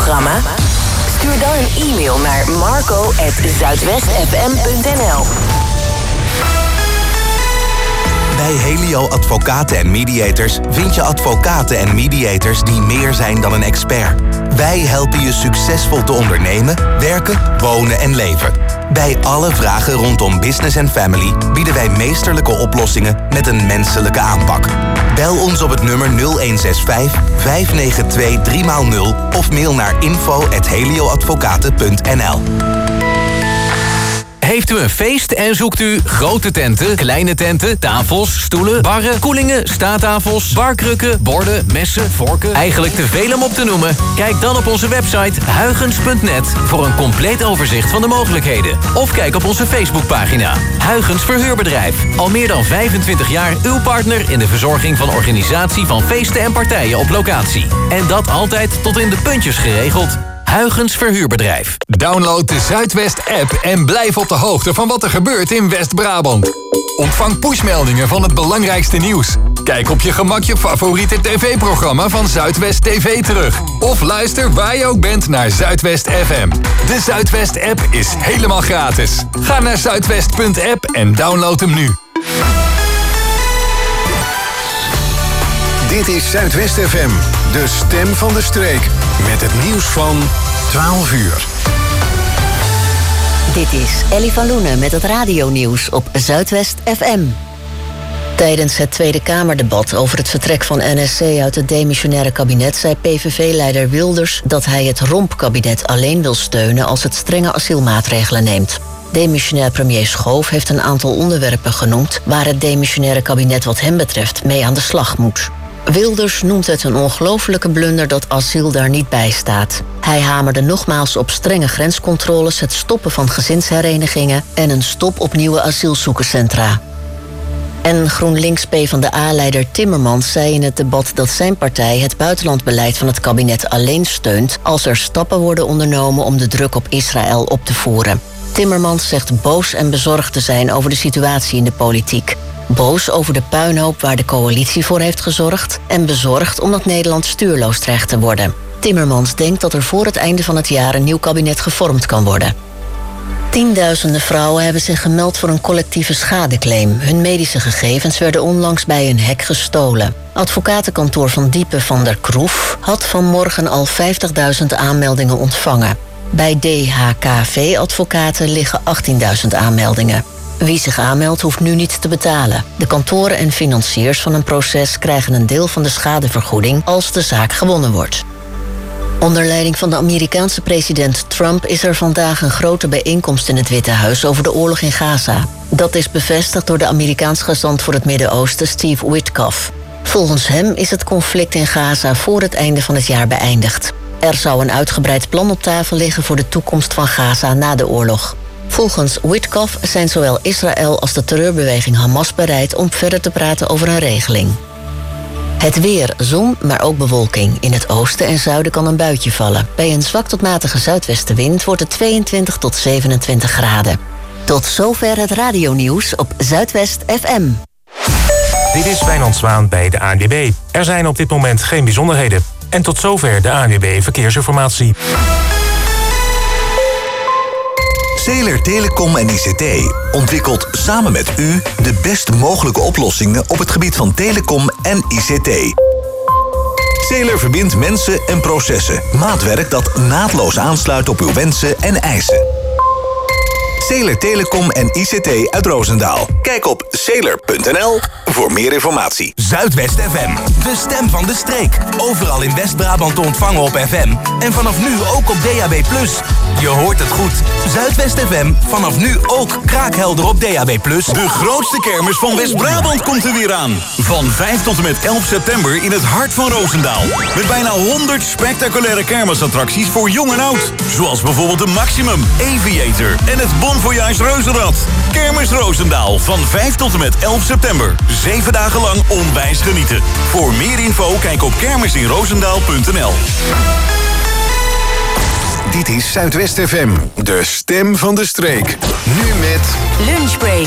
programma? Stuur dan een e-mail naar marco@zuidwestfm.nl. Bij Helio Advocaten en Mediators vind je advocaten en mediators die meer zijn dan een expert. Wij helpen je succesvol te ondernemen, werken, wonen en leven. Bij alle vragen rondom business en family bieden wij meesterlijke oplossingen met een menselijke aanpak. Bel ons op het nummer 0165 592 3x0 of mail naar info@helioadvocaten.nl. Heeft u een feest en zoekt u grote tenten, kleine tenten, tafels, stoelen, barren, koelingen, staattafels, barkrukken, borden, messen, vorken? Eigenlijk te veel om op te noemen? Kijk dan op onze website huygens.net voor een compleet overzicht van de mogelijkheden. Of kijk op onze Facebookpagina. Huygens Verhuurbedrijf. Al meer dan 25 jaar uw partner in de verzorging van organisatie van feesten en partijen op locatie. En dat altijd tot in de puntjes geregeld. Huygens Verhuurbedrijf. Download de Zuidwest-app en blijf op de hoogte van wat er gebeurt in West-Brabant. Ontvang pushmeldingen van het belangrijkste nieuws. Kijk op je gemak je favoriete tv-programma van Zuidwest TV terug. Of luister waar je ook bent naar Zuidwest FM. De Zuidwest-app is helemaal gratis. Ga naar zuidwest.app en download hem nu. Dit is Zuidwest FM, de stem van de streek. Met het nieuws van 12 uur. Dit is Ellie van Loenen met het radionieuws op Zuidwest FM. Tijdens het Tweede Kamerdebat over het vertrek van NSC uit het demissionaire kabinet zei PVV-leider Wilders dat hij het Romp-kabinet alleen wil steunen als het strenge asielmaatregelen neemt. Demissionair premier Schoof heeft een aantal onderwerpen genoemd waar het demissionaire kabinet wat hem betreft mee aan de slag moet. Wilders noemt het een ongelofelijke blunder dat asiel daar niet bij staat. Hij hamerde nogmaals op strenge grenscontroles, het stoppen van gezinsherenigingen en een stop op nieuwe asielzoekerscentra. En GroenLinks PvdA-leider Timmermans zei in het debat dat zijn partij het buitenlandbeleid van het kabinet alleen steunt als er stappen worden ondernomen om de druk op Israël op te voeren. Timmermans zegt boos en bezorgd te zijn over de situatie in de politiek. Boos over de puinhoop waar de coalitie voor heeft gezorgd en bezorgd omdat Nederland stuurloos dreigt te worden. Timmermans denkt dat er voor het einde van het jaar een nieuw kabinet gevormd kan worden. Tienduizenden vrouwen hebben zich gemeld voor een collectieve schadeclaim. Hun medische gegevens werden onlangs bij een hek gestolen. Advocatenkantoor Van Diepen van der Kroef had vanmorgen al 50.000 aanmeldingen ontvangen. Bij DHKV-advocaten liggen 18.000 aanmeldingen. Wie zich aanmeldt hoeft nu niet te betalen. De kantoren en financiers van een proces krijgen een deel van de schadevergoeding als de zaak gewonnen wordt. Onder leiding van de Amerikaanse president Trump is er vandaag een grote bijeenkomst in het Witte Huis over de oorlog in Gaza. Dat is bevestigd door de Amerikaans gezant voor het Midden-Oosten Steve Witkoff. Volgens hem is het conflict in Gaza voor het einde van het jaar beëindigd. Er zou een uitgebreid plan op tafel liggen voor de toekomst van Gaza na de oorlog. Volgens Witkoff zijn zowel Israël als de terreurbeweging Hamas bereid om verder te praten over een regeling. Het weer, zon, maar ook bewolking. In het oosten en zuiden kan een buitje vallen. Bij een zwak tot matige zuidwestenwind wordt het 22 tot 27 graden. Tot zover het radionieuws op Zuidwest FM. Dit is Wijnand Zwaan bij de ANWB. Er zijn op dit moment geen bijzonderheden. En tot zover de ANWB Verkeersinformatie. Zeler Telecom en ICT ontwikkelt samen met u de best mogelijke oplossingen op het gebied van telecom en ICT. Zeler verbindt mensen en processen. Maatwerk dat naadloos aansluit op uw wensen en eisen. Zeler Telecom en ICT uit Roosendaal. Kijk op zeler.nl voor meer informatie. Zuidwest FM, de stem van de streek. Overal in West-Brabant te ontvangen op FM. En vanaf nu ook op DAB+. Je hoort het goed. Zuidwest FM, vanaf nu ook kraakhelder op DAB+. De grootste kermis van West-Brabant komt er weer aan. Van 5 tot en met 11 september in het hart van Roosendaal. Met bijna 100 spectaculaire kermisattracties voor jong en oud. Zoals bijvoorbeeld de Maximum, Aviator en het Bon Voyage Reuzenrad. Kermis Roosendaal van 5 tot en met 11 september. 7 dagen lang onwijs genieten. Voor meer info kijk op kermisinroosendaal.nl. Dit is Zuidwest FM, de stem van de streek. Nu met Lunchbreak.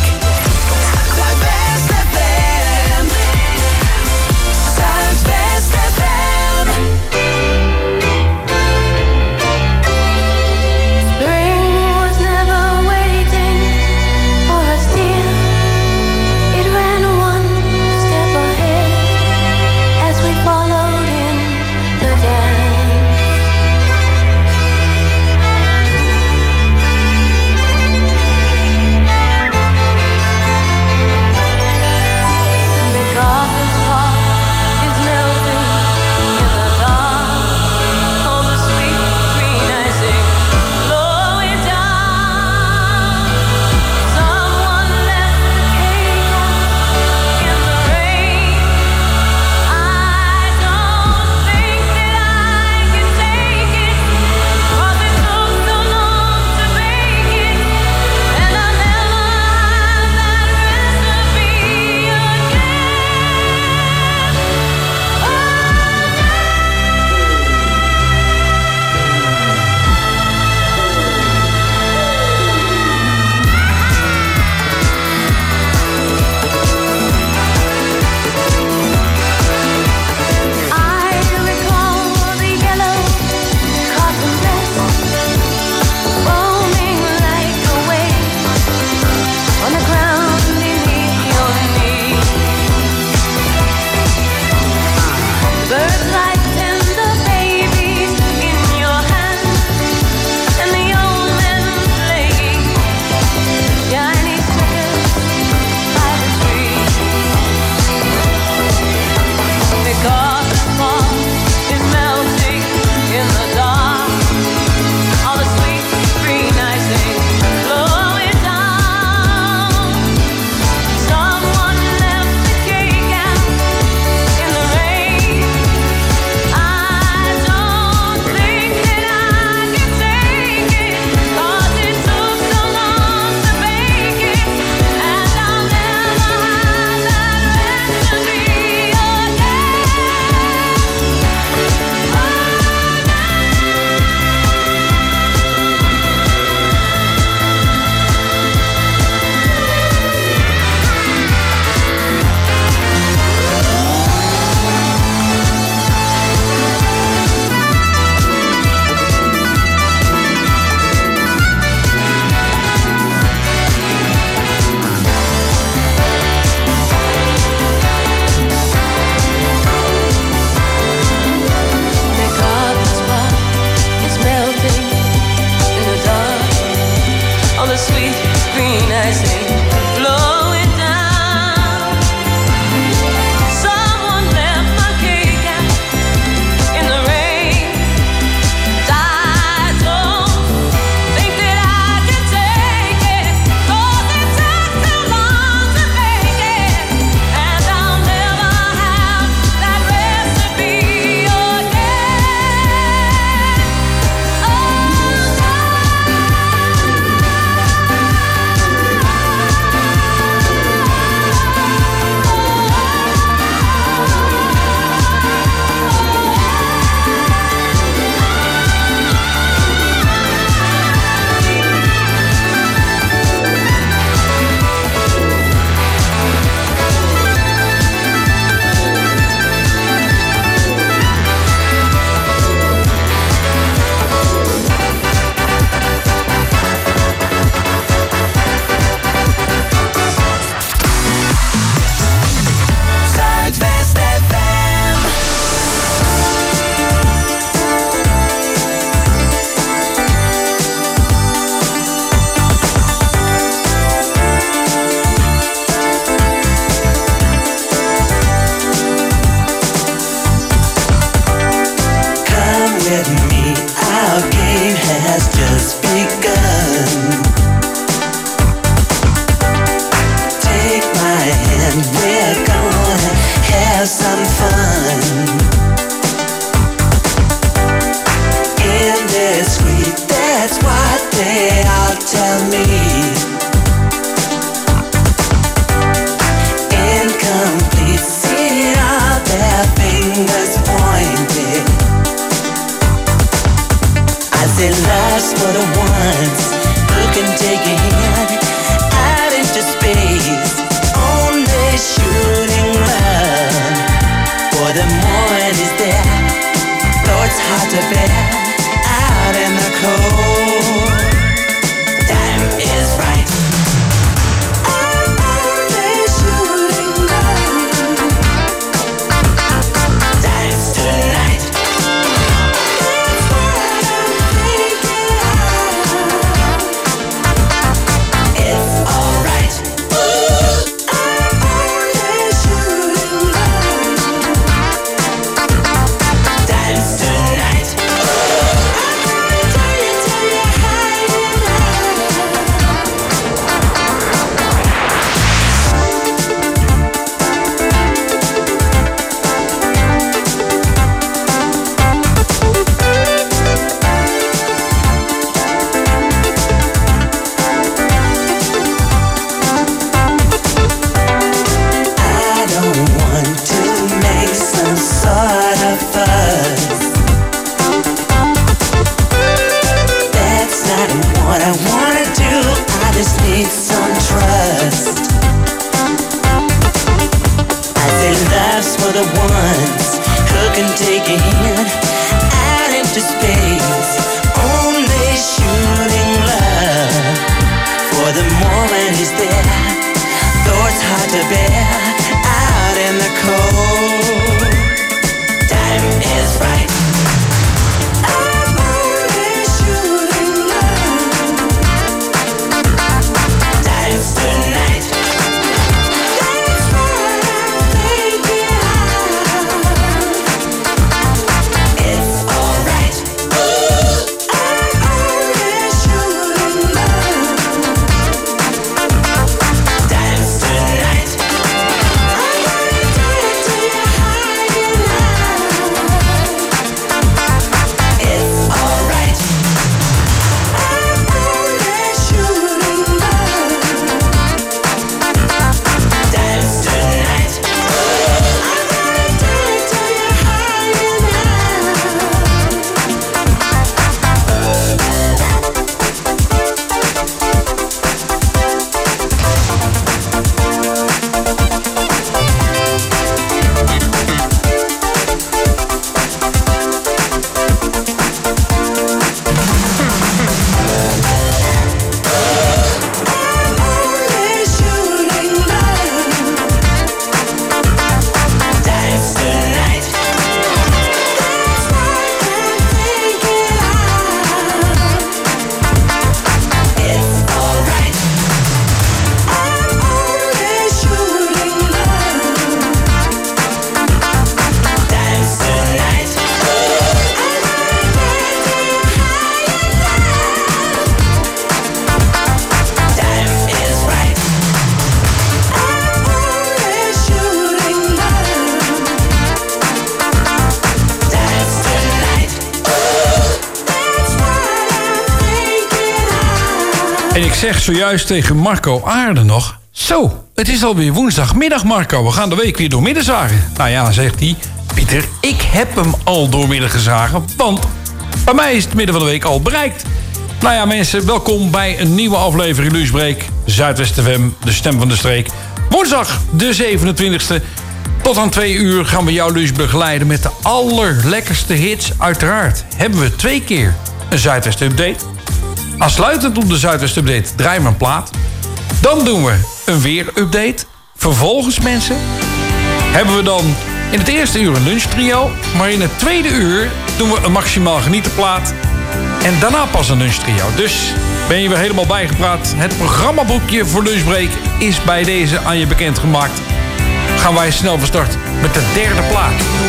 En ik zeg zojuist tegen Marco Aarde nog... Zo, het is alweer woensdagmiddag, Marco. We gaan de week weer doormidden zagen. Nou ja, zegt hij... Pieter, ik heb hem al doormidden gezagen... want bij mij is het midden van de week al bereikt. Nou ja, mensen, welkom bij een nieuwe aflevering Lunchbreak. Zuidwest FM, de stem van de streek. Woensdag, de 27e. Tot aan 2 uur gaan we jouw lunch begeleiden... met de allerlekkerste hits. Uiteraard hebben we 2 keer een Zuidwest Update... Aansluitend op de Zuidwest Update draaien we een plaat. Dan doen we een weer-update. Vervolgens, mensen, hebben we dan in het eerste uur een lunchtrio. Maar in het tweede uur doen we een maximaal genietenplaat. En daarna pas een lunchtrio. Dus ben je weer helemaal bijgepraat. Het programmaboekje voor Lunchbreak is bij deze aan je bekendgemaakt. Gaan wij snel van start met de derde plaat.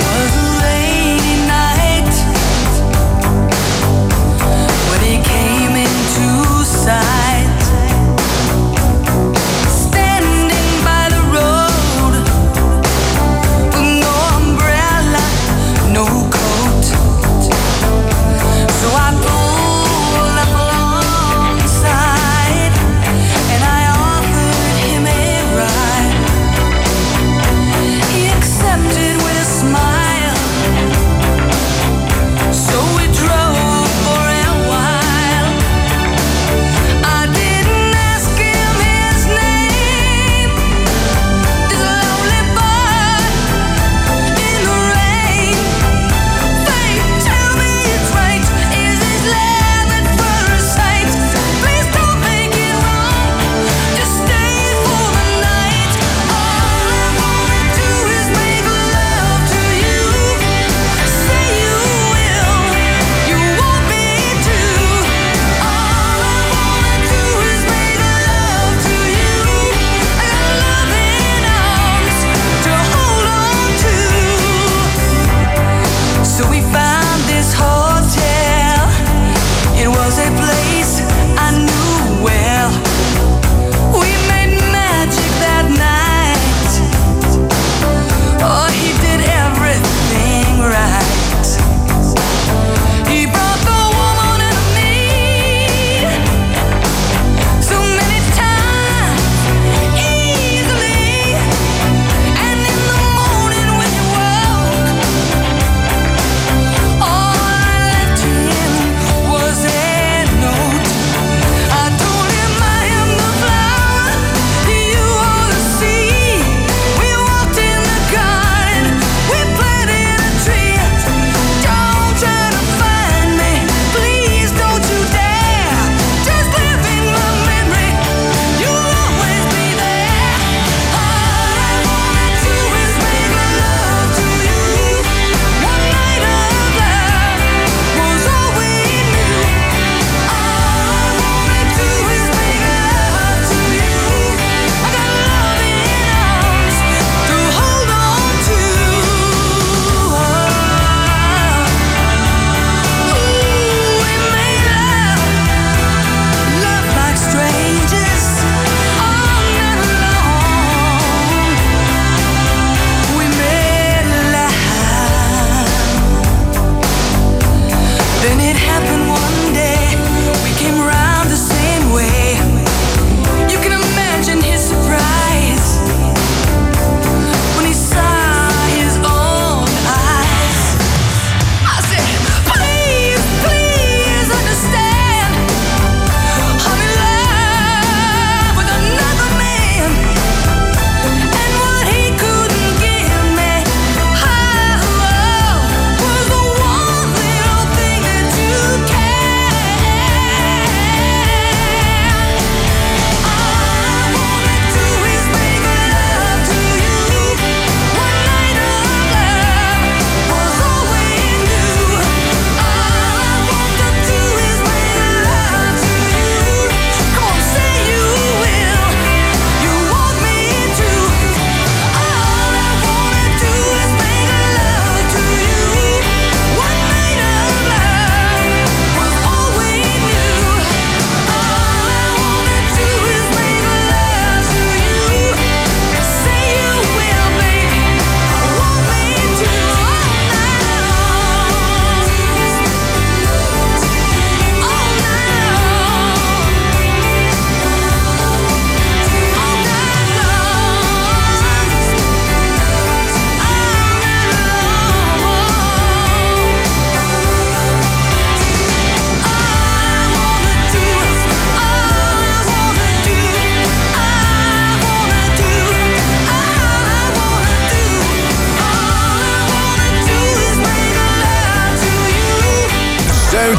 Standing by the road with no umbrella, no coat. So I pulled up alongside and I offered him a ride. He accepted with a smile.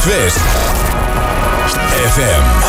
Zuidwest FM.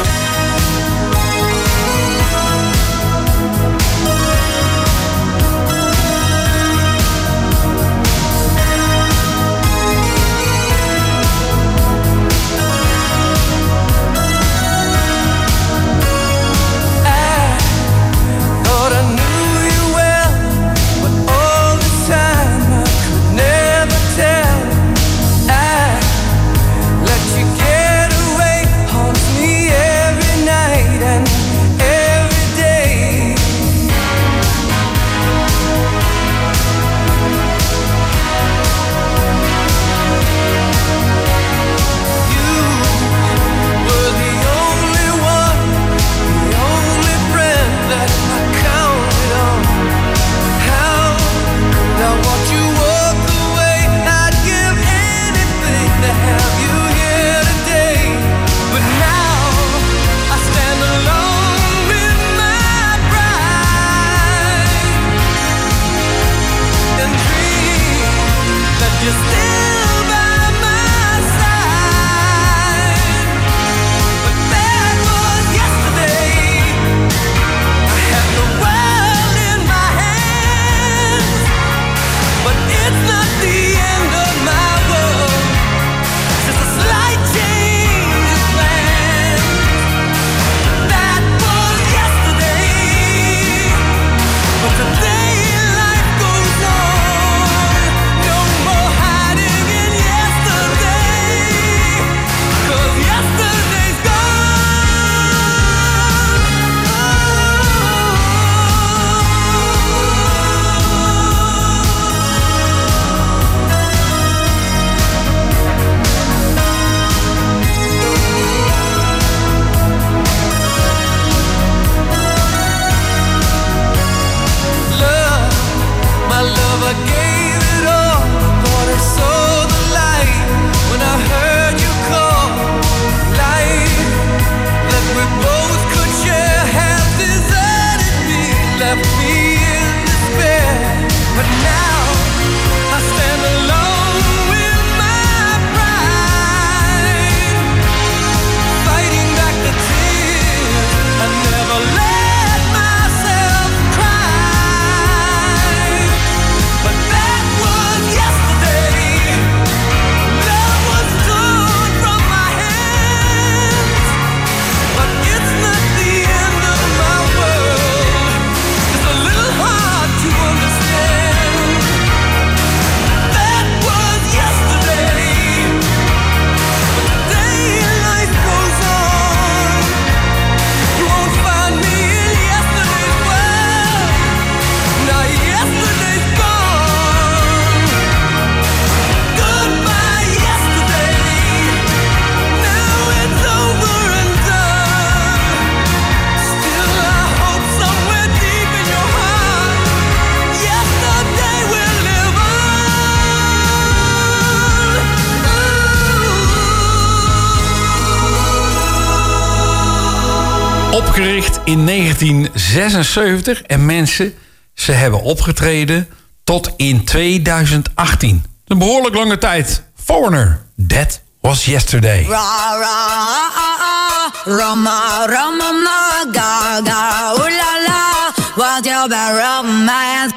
Opgericht in 1976 en mensen, ze hebben opgetreden tot in 2018. Een behoorlijk lange tijd. Foreigner, That Was Yesterday. Rama, rama, ga, ga, ooh la la, what you been romance?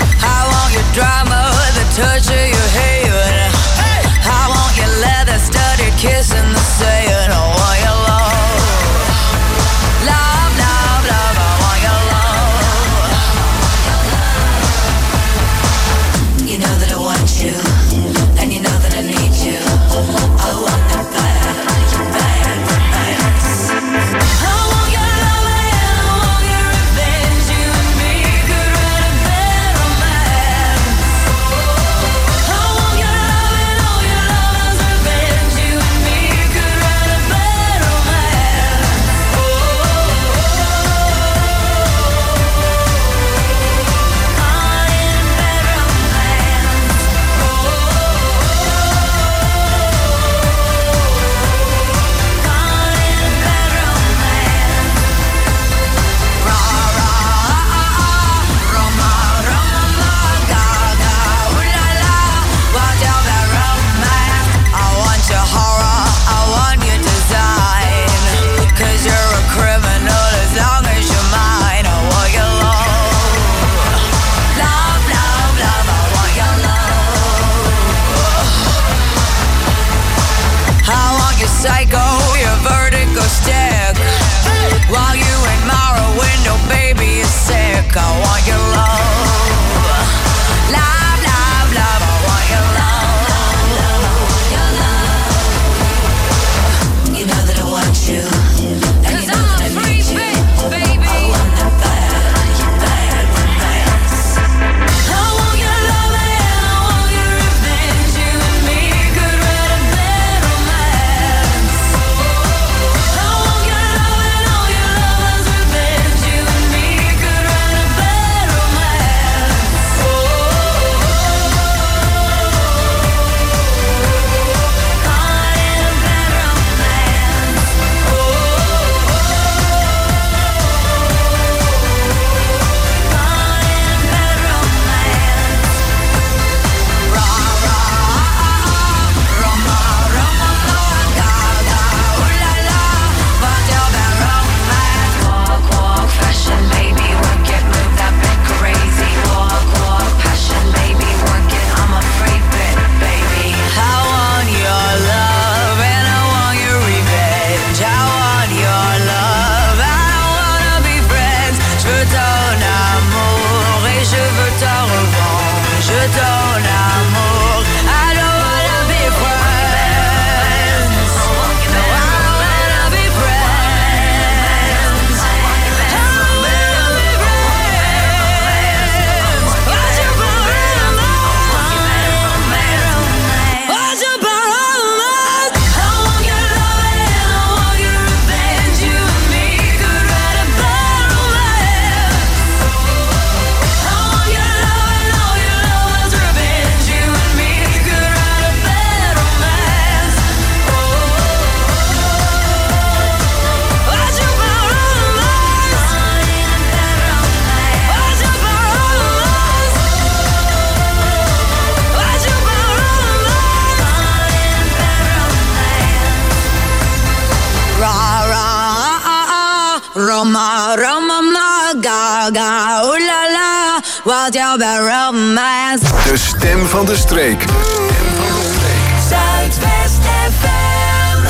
Touch of your hair, I want your leather studded Roma, Roma, Gaga, ooh la la, wat jou bij romance. De stem van de streek. Zuidwest FM.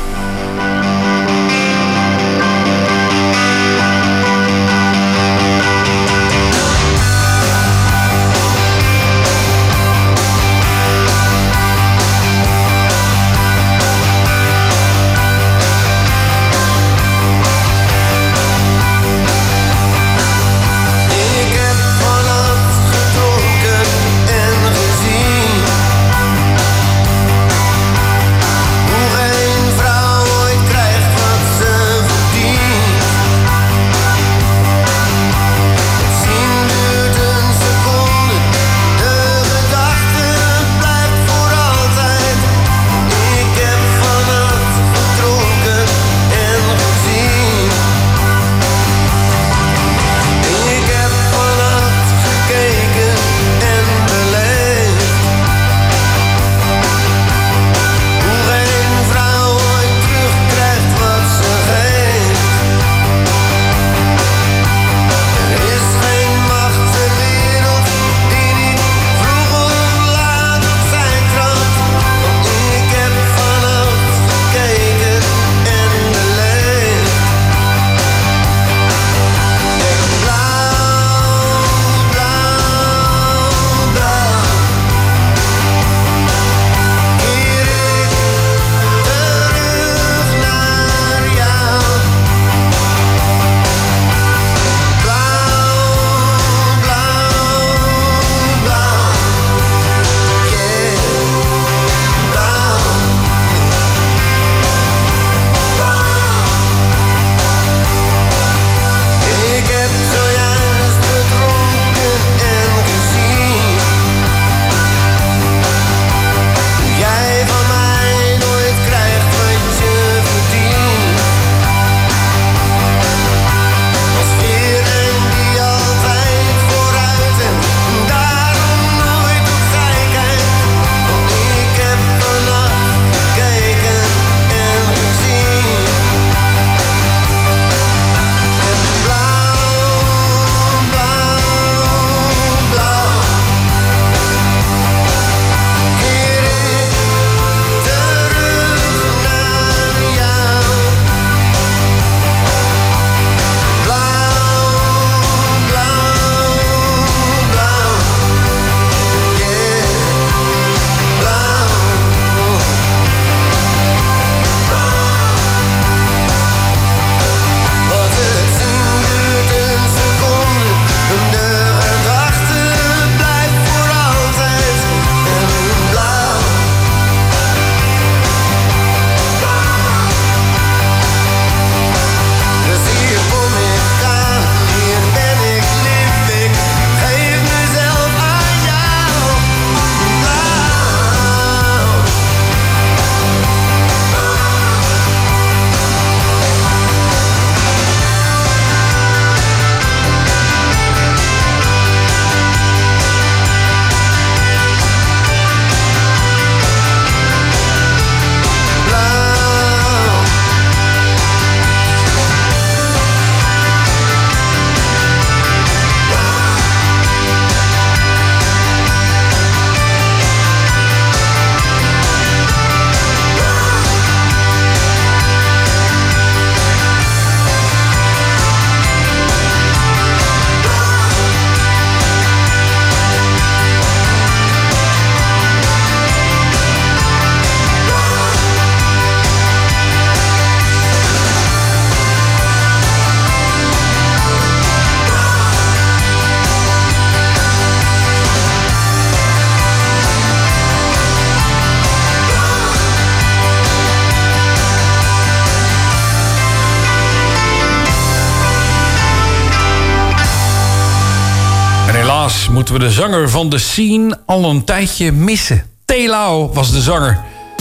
Helaas moeten we de zanger van The Scene al een tijdje missen. Telau was de zanger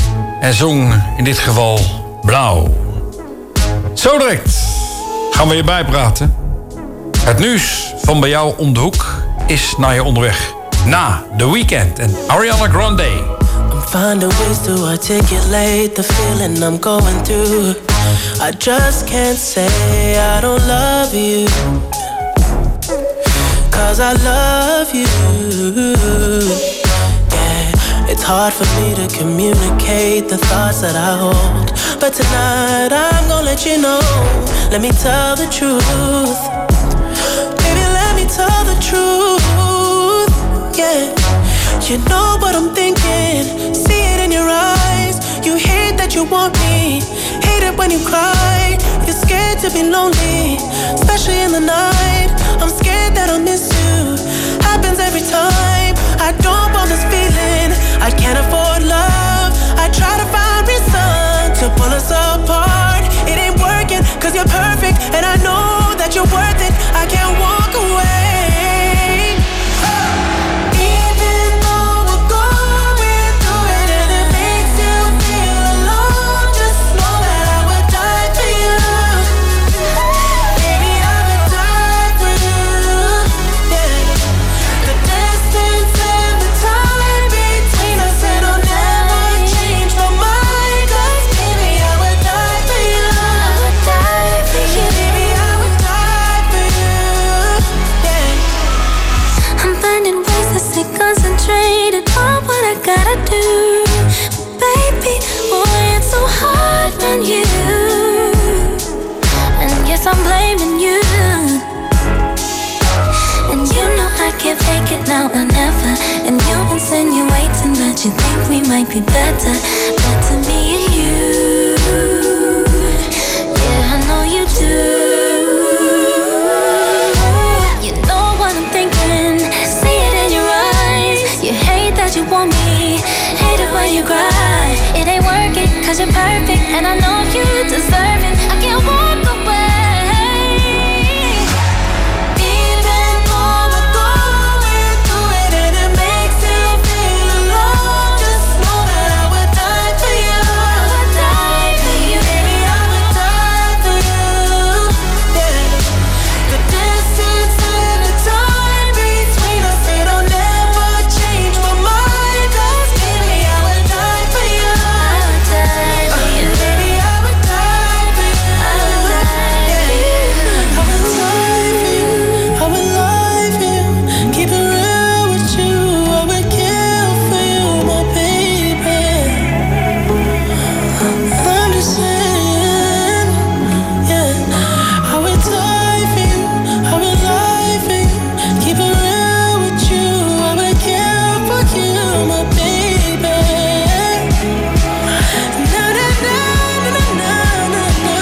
en zong in dit geval Blauw. Zo direct gaan we je bijpraten. Het nieuws van bij jou om de hoek is naar je onderweg. Na The Weeknd en Ariana Grande. I'm finding ways to articulate the feeling I'm going through. I just can't say I don't love you, 'cause I love you. Yeah, it's hard for me to communicate the thoughts that I hold, but tonight I'm gonna let you know. Let me tell the truth. Baby, let me tell the truth. Yeah, you know what I'm thinking. See it in your eyes. You hate that you want me. Hate it when you cry. You're scared to be lonely, especially in the night. I'm scared that I'll miss you. Happens every time. I don't want this feeling. I can't afford love. I try to find reason to pull us apart. It ain't working 'cause you're perfect, and I know that you're worth it. I can't walk away. Gotta do, baby, boy, it's so hard on you. And yes, I'm blaming you. And you know I can't fake it now or never. And you insinuating that you think we might be better me and you. Yeah, I know you do. You know what I'm thinking. See it in your eyes. You hate that you want me. Hate it when you cry. It ain't working 'cause you're perfect, and I know you deserve it. I can't walk away. Even though we're going through it and it makes you feel alone, just know that I would die for you. I would die for you. Baby, I would die for you. Yeah. The distance and the time between us, it'll never change my mind. 'Cause baby, I would die for you. I would die for you. Baby, I would die for you. I would die for you. I would die for you. I would lie for you. Keep it real with you. I would kill for you, my baby. I'm just saying, yeah. I would die for you. I would lie for you. Keep it real with you. I would kill for you, my baby. Na na na na na na na.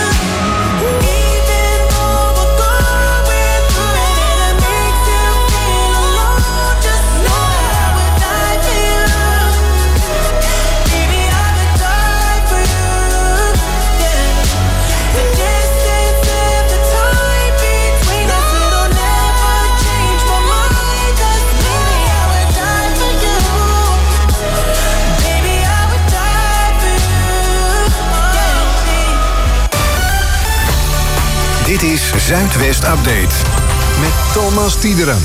Even though we're going through it and it makes you feel alone, just know that I would die for you. Baby, I would die for you. Yeah. The distance and the time between us, it'll never change my mind. 'Cause baby, I would die for you. Baby, I would die for you. Dit is Zuidwest Update met Thomas Tiederen.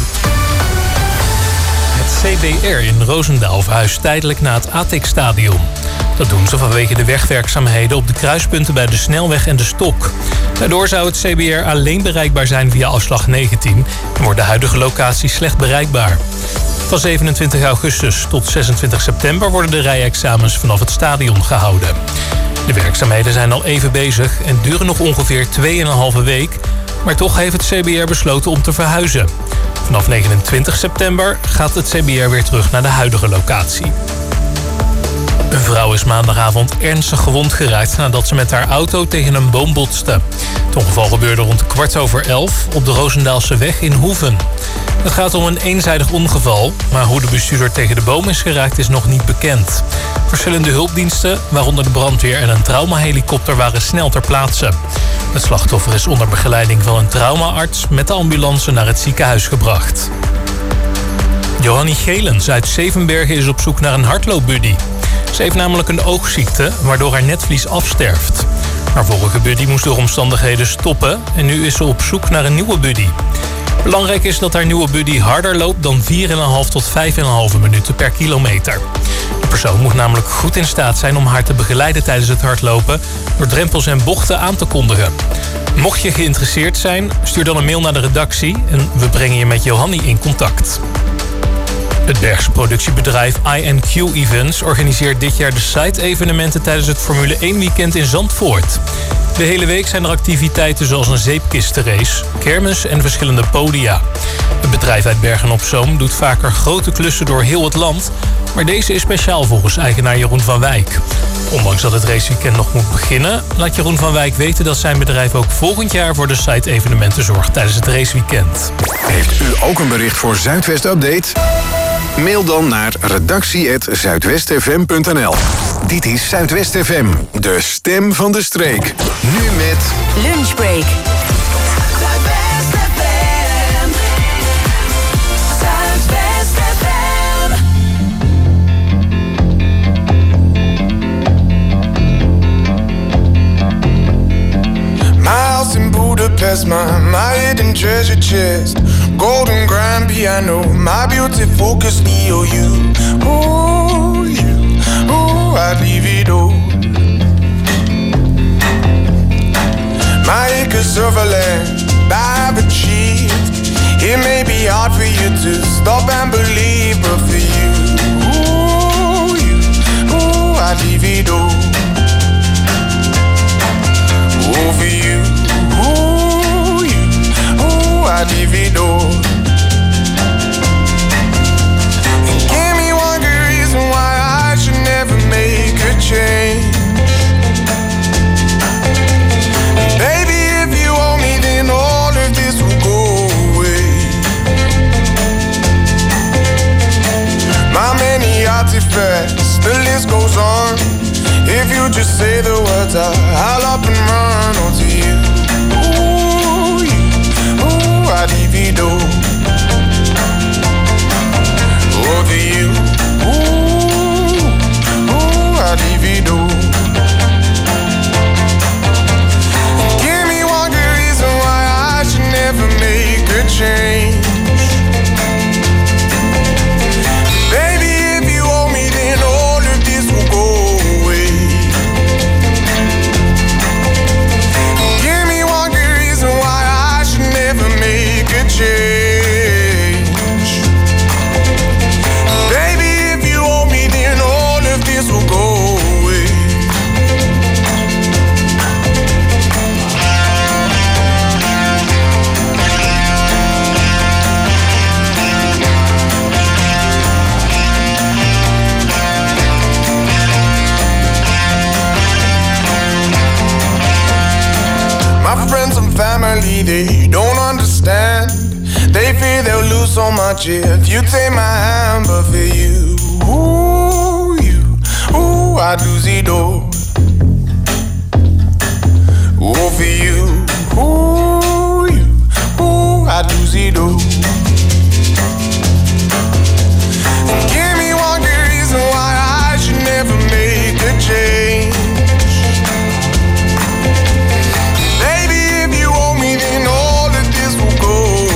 Het CBR in Roosendaal verhuist tijdelijk naar het ATEX-stadion. Dat doen ze vanwege de wegwerkzaamheden op de kruispunten bij de Snelweg en de Stok. Daardoor zou het CBR alleen bereikbaar zijn via afslag 19... en wordt de huidige locatie slecht bereikbaar. Van 27 augustus tot 26 september worden de rijexamens vanaf het stadion gehouden. De werkzaamheden zijn al even bezig en duren nog ongeveer 2,5 week... maar toch heeft het CBR besloten om te verhuizen. Vanaf 29 september gaat het CBR weer terug naar de huidige locatie. Een vrouw is maandagavond ernstig gewond geraakt nadat ze met haar auto tegen een boom botste. Het ongeval gebeurde rond 11:15 op de Roosendaalse weg in Hoeven. Het gaat om een eenzijdig ongeval, maar hoe de bestuurder tegen de boom is geraakt is nog niet bekend. Verschillende hulpdiensten, waaronder de brandweer en een traumahelikopter, waren snel ter plaatse. Het slachtoffer is onder begeleiding van een traumaarts met de ambulance naar het ziekenhuis gebracht. Johannie Gelens uit Zevenbergen is op zoek naar een hardloopbuddy. Ze heeft namelijk een oogziekte, waardoor haar netvlies afsterft. Haar vorige buddy moest door omstandigheden stoppen en nu is ze op zoek naar een nieuwe buddy. Belangrijk is dat haar nieuwe buddy harder loopt dan 4,5 tot 5,5 minuten per kilometer. De persoon moet namelijk goed in staat zijn om haar te begeleiden tijdens het hardlopen door drempels en bochten aan te kondigen. Mocht je geïnteresseerd zijn, stuur dan een mail naar de redactie en we brengen je met Johanni in contact. Het Bergse productiebedrijf INQ Events organiseert dit jaar de side-evenementen tijdens het Formule 1 weekend in Zandvoort. De hele week zijn er activiteiten zoals een zeepkistenrace, kermis en verschillende podia. Het bedrijf uit Bergen-op-Zoom doet vaker grote klussen door heel het land, maar deze is speciaal volgens eigenaar Jeroen van Wijk. Ondanks dat het raceweekend nog moet beginnen, laat Jeroen van Wijk weten dat zijn bedrijf ook volgend jaar voor de side-evenementen zorgt tijdens het raceweekend. Heeft u ook een bericht voor Zuidwest Update? Mail dan naar redactie@zuidwestfm.nl. Dit is Zuidwest FM, de stem van de streek. Nu met Lunchbreak. My house in Budapest, my hidden treasure chest, golden grand piano, my beauty focus EOU. Ooh, you, ooh, I'd leave it all. My acres of land I've achieved. It may be hard for you to stop and believe, but for you, ooh, I'd leave it all. Over you, ooh, I'd leave it all. And give me one good reason why I should never make a change. And baby, if you owe me, then all of this will go away. My many artifacts, the list goes on. If you just say the words, I'll up and run onto you. Ooh, I'd leave it all. Over you. Ooh, I'd leave it all. Give me one good reason why I should never make a change. Baby, if you owe me, then all of this will go. Change. Baby, if you owe me, then all of this will go away. My friends and family, they don't understand. They fear they'll lose so much if you take my hand, but for you, I'd lose it all. Oh, for you, I'd lose it all. And give me one good reason why I should never make a change. Baby, if you owe me, then all of this will go.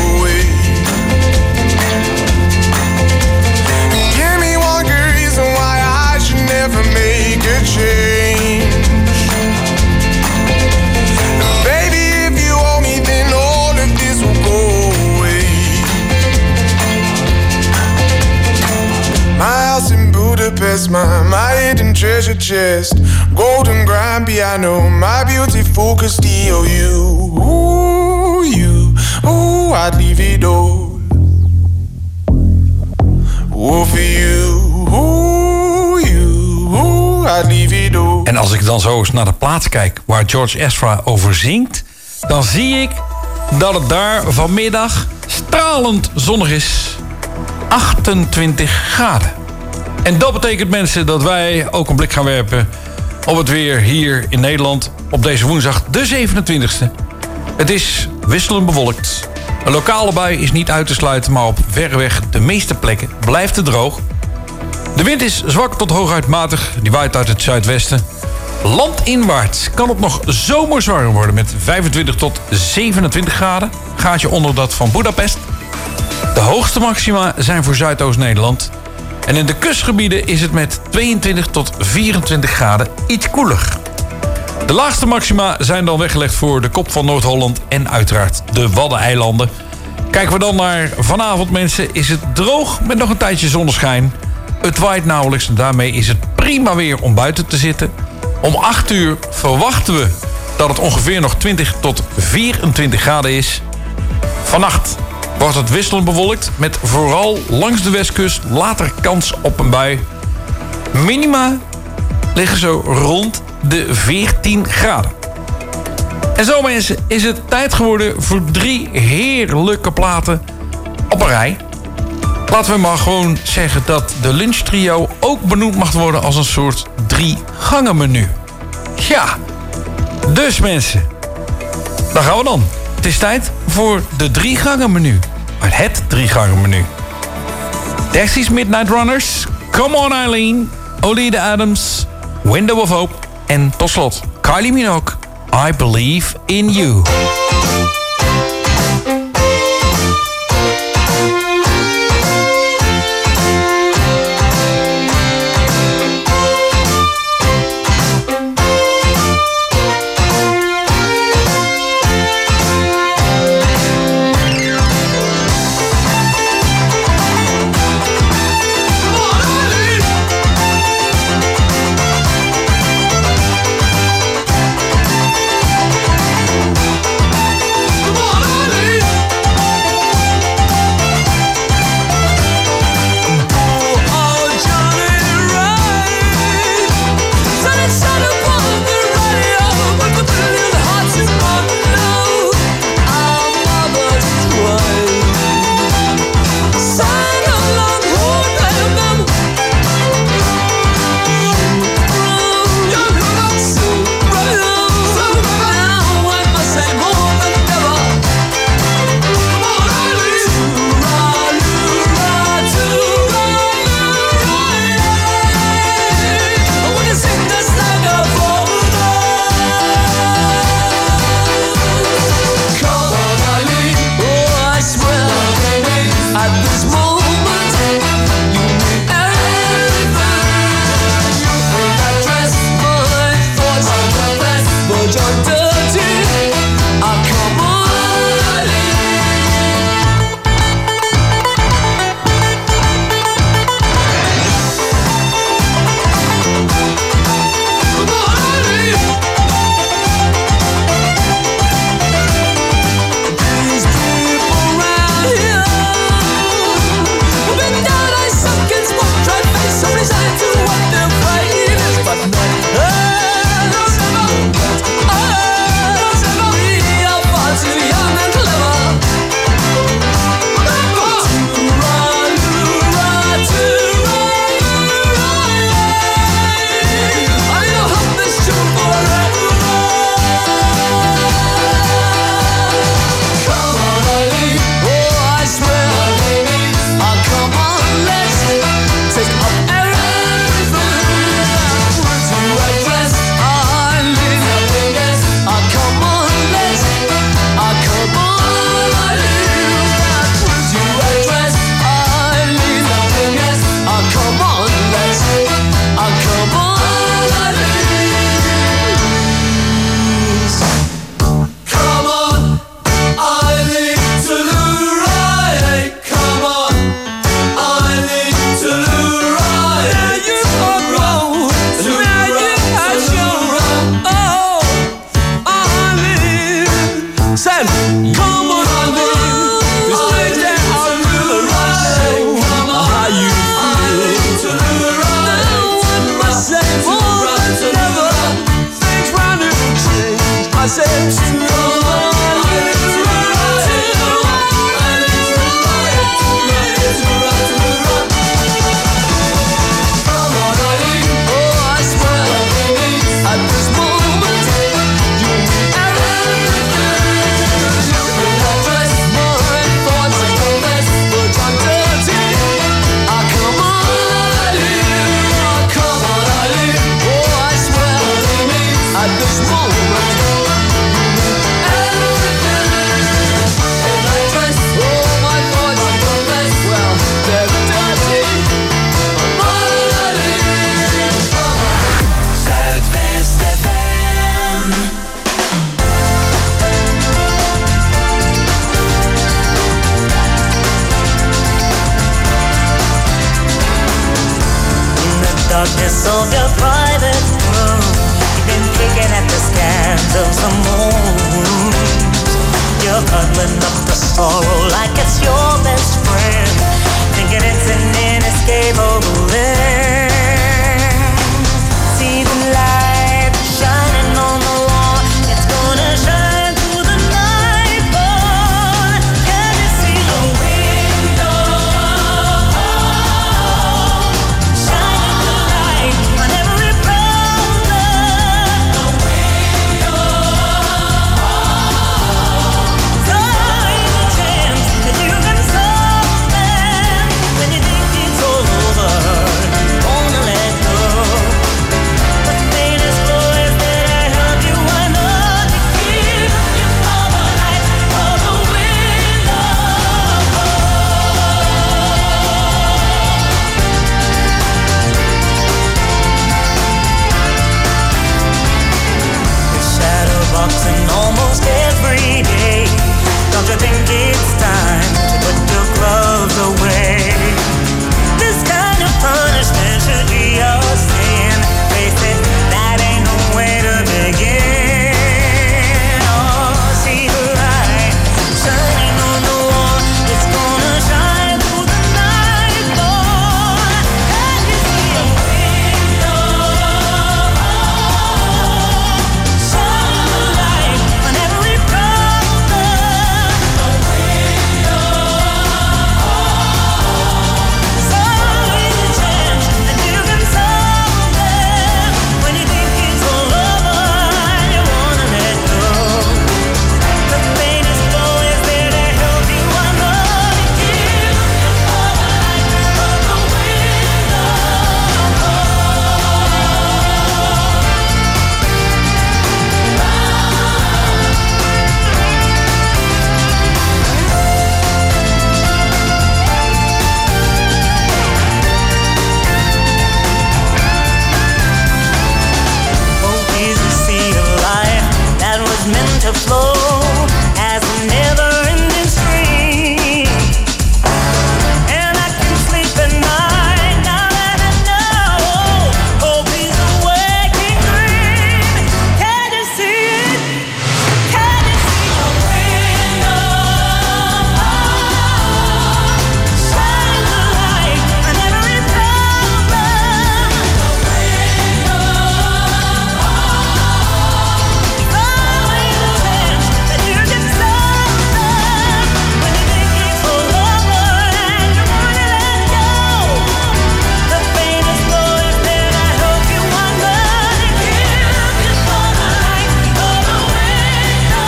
Change. Baby, if you owe me, then all of this will go away. My house in Budapest, my hidden treasure chest, golden grand piano, my beauty focused EOU. Ooh, I'd leave it all. Oh, for you. En als ik dan zo eens naar de plaats kijk waar George Ezra over zingt, dan zie ik dat het daar vanmiddag stralend zonnig is. 28 graden. En dat betekent, mensen, dat wij ook een blik gaan werpen op het weer hier in Nederland op deze woensdag de 27e. Het is wisselend bewolkt. Een lokale bui is niet uit te sluiten, maar op verreweg de meeste plekken blijft het droog. De wind is zwak tot hooguit matig, die waait uit het zuidwesten. Landinwaarts kan het nog zomers warm worden met 25 tot 27 graden. Gaatje onder dat van Budapest. De hoogste maxima zijn voor Zuidoost-Nederland. En in de kustgebieden is het met 22 tot 24 graden iets koeler. De laagste maxima zijn dan weggelegd voor de kop van Noord-Holland en uiteraard de Waddeneilanden. Kijken we dan naar vanavond, mensen, is het droog met nog een tijdje zonneschijn. Het waait nauwelijks en daarmee is het prima weer om buiten te zitten. Om 8 uur verwachten we dat het ongeveer nog 20 tot 24 graden is. Vannacht wordt het wisselend bewolkt met vooral langs de westkust later kans op een bui. Minima liggen zo rond de 14 graden. En zo, mensen, is het tijd geworden voor 3 heerlijke platen op een rij. Laten we maar gewoon zeggen dat de lunchtrio ook benoemd mag worden als een soort 3-gangen-menu. Ja, dus mensen, daar gaan we dan. Het is tijd voor de 3-gangen-menu. Het 3-gangen-menu. Dexys Midnight Runners, Come On Eileen, Olida Adams, Window of Hope en tot slot Kylie Minogue, I Believe in You. darkness of your private room. You've been picking at the scans of some wounds. You're cuddling up the sorrow like it's your best friend, thinking it's an inescapable end. See the light shining on the wall, it's gonna shine through the night, boy. Can you see the window? Shining the light on every problem. The window. So is a chance that you can solve them. When you think it's all over, you wanna let go. The faintest voice that I help you, I know to keep you for the light of the window. You're shadow boxing almost every day. Don't you think it's time to put your gloves away? This kind of punishment should be your sin. Face it, that ain't no way to begin. Oh, see the light shining on the wall, it's gonna shine through the night, boy. Can you see a window? Shine the light on every problem. A window. So is a chance that you can solve them. When you think it's all over, you wanna let go. The faintest voice there to help you, I know to keep you for the light of the window. Hope is a sea of life that was meant to flow as a never-ending stream. And I can sleep at night now that I know hope is a waking dream. Can you see it? Can you see a window? Shine the light on every problem. The window. Always a chance that you can solve them. When you think it's all over and you wanna let go. The faintest voice there to help you, I'm gonna give you for the light of the window.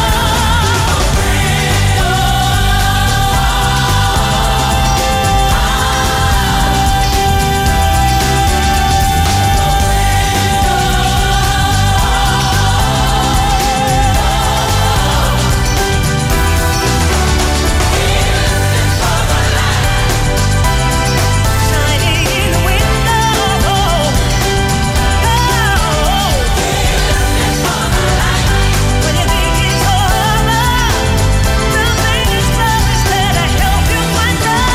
Shining in the window. When you think it's all over, the faintest voice there to help you, I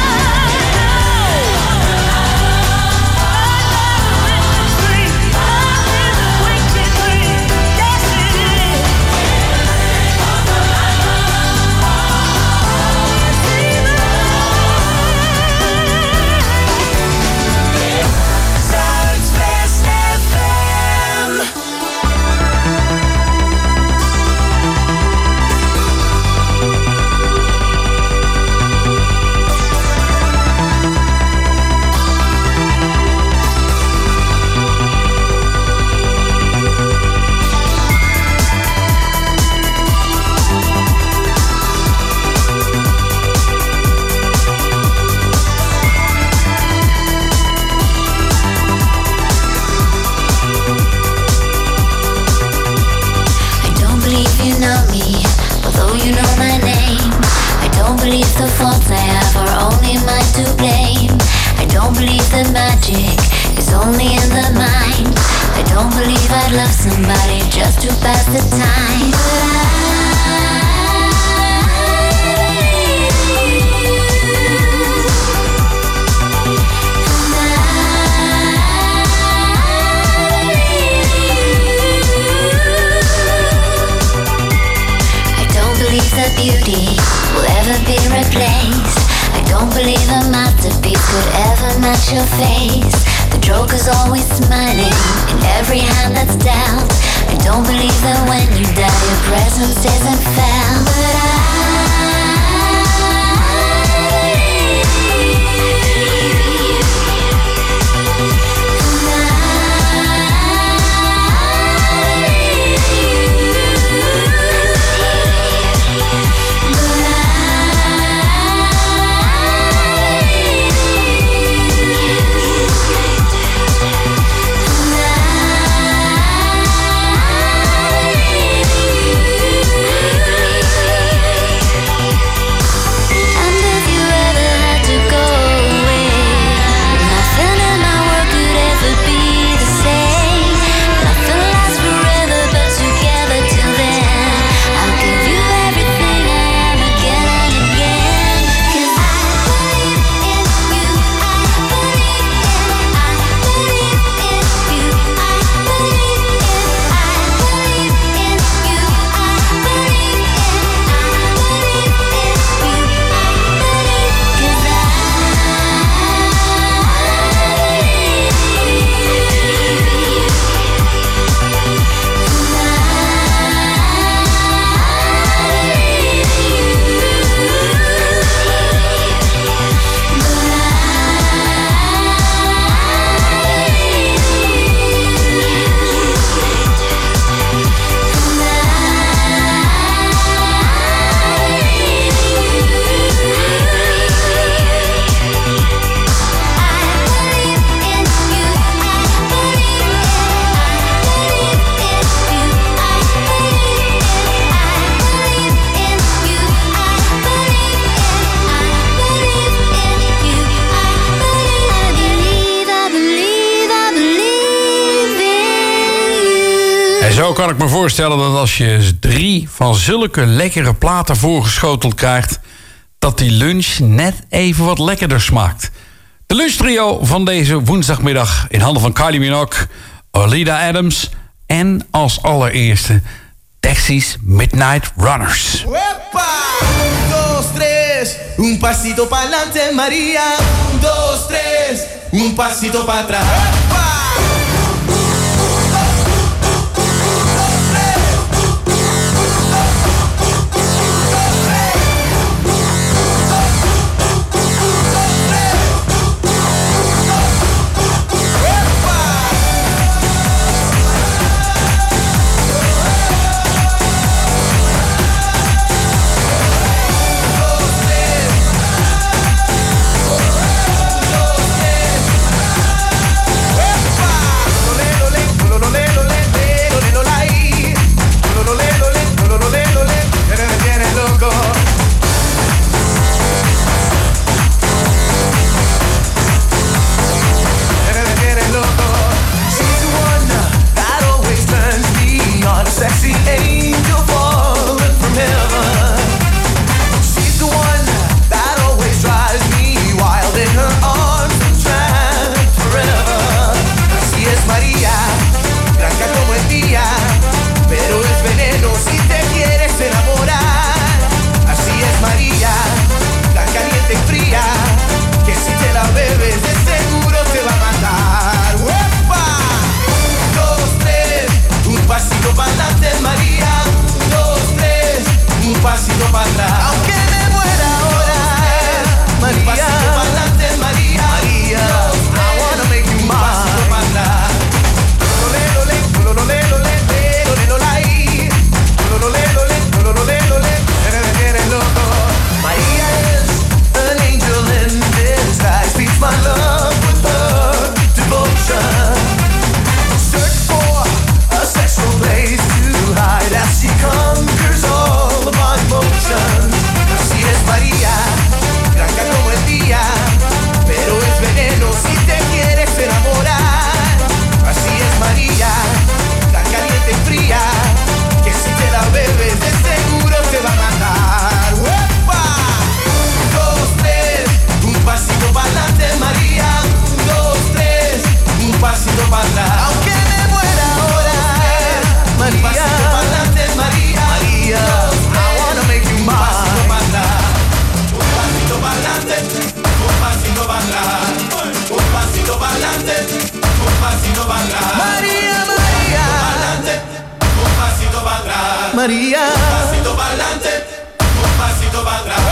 Zuidwest FM. I don't believe you know me, although you know my name. I don't believe the faults I have are only mine to blame. I don't believe that magic is only in the mind. I don't believe I'd love somebody just to pass the time. But I your face. The joker's always smiling in every hand that's dealt. I don't believe that when you die your presence isn't felt. But Zo kan ik me voorstellen dat als je 3 van zulke lekkere platen voorgeschoteld krijgt, dat die lunch net even wat lekkerder smaakt. De lunchtrio van deze woensdagmiddag in handen van Kylie Minogue, Olida Adams en als allereerste Taxi's Midnight Runners. ¡Epa! 1, 2, 3, un pasito pa'lante, María. 1, 2, 3, un pasito para atrás. ¡Epa! María. Un pasito pa'lante, un pasito para atrás.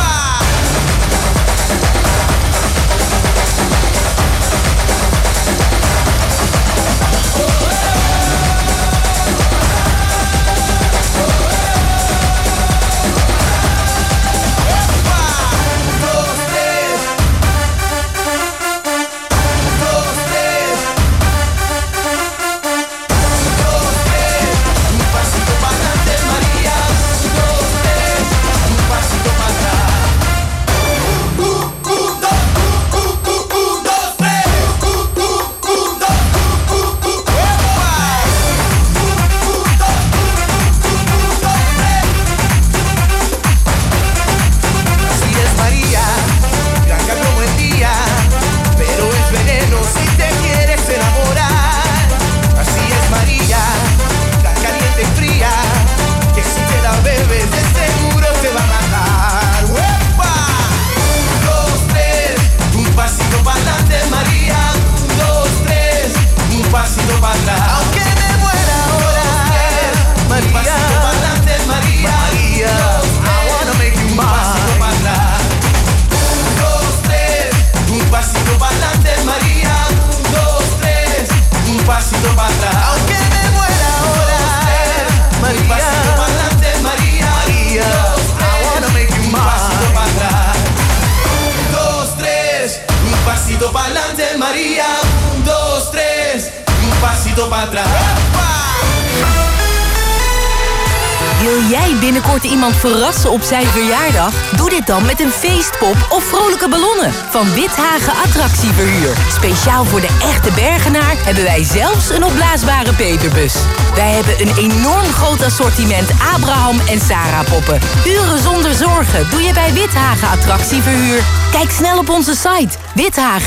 Wil jij binnenkort iemand verrassen op zijn verjaardag? Doe dit dan met een feestpop of vrolijke ballonnen van Withagen Attractieverhuur. Speciaal voor de echte Bergenaar hebben wij zelfs een opblaasbare peperbus. Wij hebben een enorm groot assortiment Abraham en Sarah poppen. Uren zonder zorgen doe je bij Withagen Attractieverhuur. Kijk snel op onze site withagen